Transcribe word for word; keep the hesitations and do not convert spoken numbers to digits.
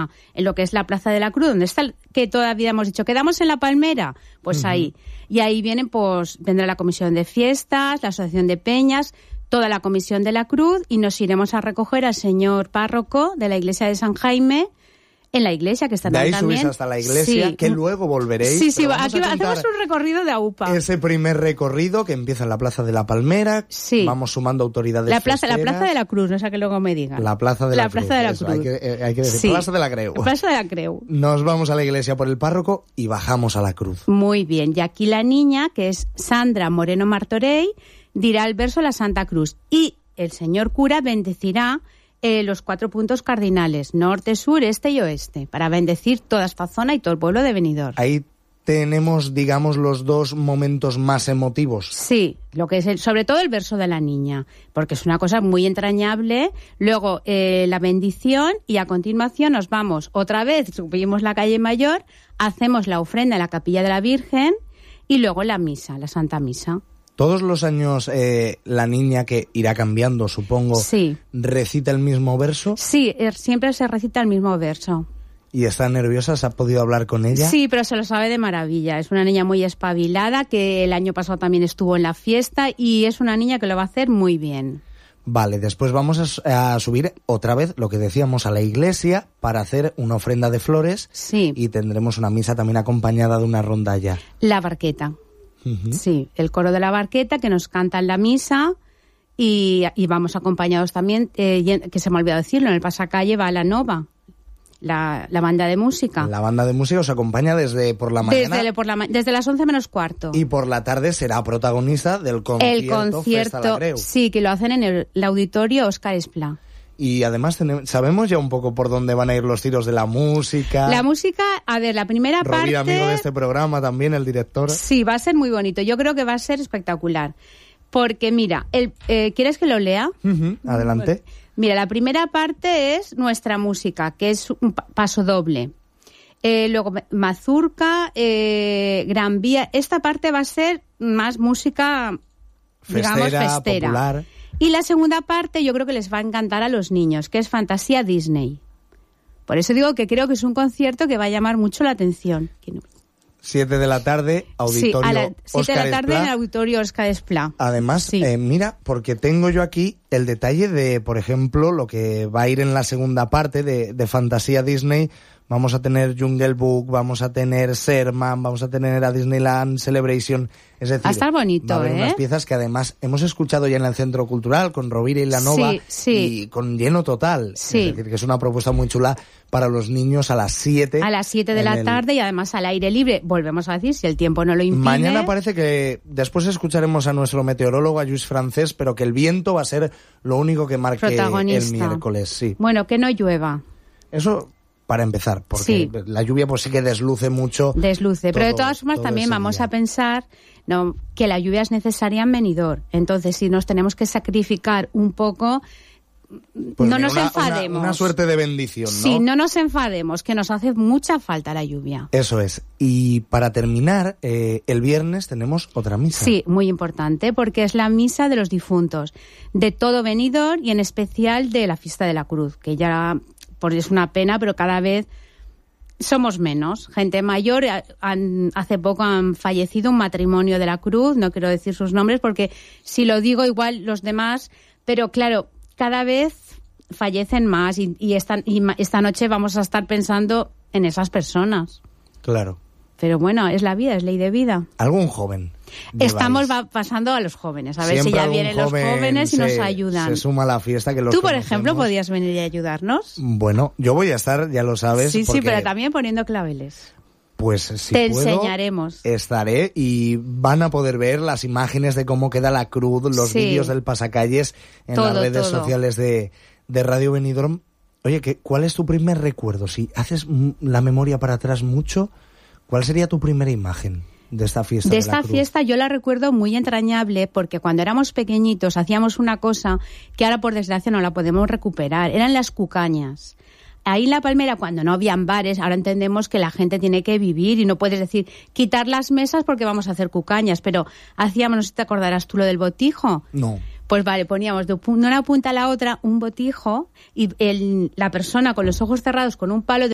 la, en lo que es la Plaza de la Cruz, donde está, el, que todavía hemos dicho, quedamos en la Palmera, pues uh-huh. ahí. Y ahí vienen, pues, vendrá la Comisión de Fiestas, la Asociación de Peñas, toda la Comisión de la Cruz, y nos iremos a recoger al señor párroco de la iglesia de San Jaime, en la iglesia, que está de ahí también. subís hasta la iglesia, sí. que luego volveréis. Sí, sí, aquí hacemos un recorrido de A U P A. Ese primer recorrido que empieza en la Plaza de la Palmera, sí. vamos sumando autoridades la plaza, festeras. La Plaza de la Cruz, no sé que luego me digan. La Plaza de la, la Cruz. Plaza de la Eso, Cruz. Hay que, eh, hay que decir, sí. Plaza de la Creu. La Plaza de la Creu. Nos vamos a la iglesia por el párroco y bajamos a la cruz. Muy bien, y aquí la niña, que es Sandra Moreno Martorell, dirá el verso de la Santa Cruz, y el señor cura bendecirá Eh, los cuatro puntos cardinales, norte, sur, este y oeste, para bendecir toda esta zona y todo el pueblo de Benidorm. Ahí tenemos, digamos, los dos momentos más emotivos. Sí, lo que es el, sobre todo el verso de la niña, porque es una cosa muy entrañable. Luego eh, la bendición, y a continuación nos vamos otra vez, subimos la calle Mayor, hacemos la ofrenda en la capilla de la Virgen y luego la misa, la Santa Misa. Todos los años eh, la niña, que irá cambiando, supongo, sí. ¿recita el mismo verso? Sí, er, siempre se recita el mismo verso. ¿Y está nerviosa? ¿Se ha podido hablar con ella? Sí, pero se lo sabe de maravilla. Es una niña muy espabilada, que el año pasado también estuvo en la fiesta, y es una niña que lo va a hacer muy bien. Vale, después vamos a, a subir otra vez, lo que decíamos, a la iglesia para hacer una ofrenda de flores. Sí. Y tendremos una misa también acompañada de una rondalla. La barqueta. Uh-huh. Sí, el coro de la barqueta que nos canta en la misa, y, y vamos acompañados también, eh, que se me ha olvidado decirlo, en el pasacalle va la Nova, la, la banda de música. La banda de música os acompaña desde por la mañana. Desde, por la, desde las once menos cuarto. Y por la tarde será protagonista del concierto. El concierto, Festa la Creu. Sí, que lo hacen en el, el auditorio Óscar Esplá. Y además tenemos, sabemos ya un poco por dónde van a ir los tiros de la música. La música, a ver, la primera Rovira, parte... amigo de este programa también, el director. Sí, va a ser muy bonito. Yo creo que va a ser espectacular. Porque mira, el, eh, ¿quieres que lo lea? Uh-huh. Adelante. Mira, la primera parte es nuestra música, que es un paso doble. Eh, luego Mazurca, eh, Gran Vía. Esta parte va a ser más música, festera, digamos, festera. Popular. Y la segunda parte yo creo que les va a encantar a los niños, que es Fantasía Disney. Por eso digo que creo que es un concierto que va a llamar mucho la atención. Siete de la tarde, auditorio sí, a la, siete de la tarde Esplá. En el auditorio Óscar Esplá. Además, sí. eh, mira, porque tengo yo aquí el detalle de, por ejemplo, lo que va a ir en la segunda parte de, de Fantasía Disney. Vamos a tener Jungle Book, vamos a tener Sherman, vamos a tener a Disneyland Celebration. Es decir, va a estar bonito, va a haber ¿eh? unas piezas que además hemos escuchado ya en el Centro Cultural con Rovira y la Nova, sí, sí. y con lleno total. Sí. Es decir, que es una propuesta muy chula para los niños a las siete. A las siete de la el... tarde, y además al aire libre. Volvemos a decir, si el tiempo no lo impide. Mañana parece que después escucharemos a nuestro meteorólogo, a Lluís Francés, pero que el viento va a ser lo único que marque el miércoles. Sí. Bueno, que no llueva. Eso para empezar, porque sí. la lluvia pues sí que desluce mucho. Desluce, todo, pero de todas formas también vamos día. a pensar no, que la lluvia es necesaria en Benidorm. Entonces, si nos tenemos que sacrificar un poco, pues no mira, nos una, enfademos. Una, una suerte de bendición, ¿no? Sí, no nos enfademos, que nos hace mucha falta la lluvia. Eso es. Y para terminar, eh, el viernes tenemos otra misa. Sí, muy importante, porque es la misa de los difuntos, de todo Benidorm y en especial de la Fiesta de la Cruz, que ya... Pues es una pena, pero cada vez somos menos. Gente mayor, han, hace poco han fallecido un matrimonio de la Cruz, no quiero decir sus nombres porque si lo digo igual los demás, pero claro, cada vez fallecen más y, y, esta, y esta noche vamos a estar pensando en esas personas. Claro. Pero bueno, es la vida, es ley de vida. ¿Algún joven? Estamos va pasando a los jóvenes, a ver Siempre si ya vienen los jóvenes y se, nos ayudan. Se suma a la fiesta que los Tú, por conocemos. ejemplo, podías venir y ayudarnos. Bueno, yo voy a estar, ya lo sabes. Sí, porque, sí, pero también poniendo claveles. Pues si Te puedo, enseñaremos. Estaré y van a poder ver las imágenes de cómo queda la cruz, los sí. vídeos del pasacalles en todo, las redes todo. sociales de, de Radio Benidorm. Oye, ¿qué, ¿cuál es tu primer recuerdo? Si haces la memoria para atrás mucho, ¿cuál sería tu primera imagen de esta fiesta? De, de esta la cruz? fiesta yo la recuerdo muy entrañable porque cuando éramos pequeñitos hacíamos una cosa que ahora por desgracia no la podemos recuperar. Eran las cucañas. Ahí en La Palmera, cuando no habían bares, ahora entendemos que la gente tiene que vivir y no puedes decir quitar las mesas porque vamos a hacer cucañas, pero hacíamos, no sé si te acordarás tú lo del botijo. No. Pues vale, poníamos de una punta a la otra un botijo y el, la persona con los ojos cerrados con un palo de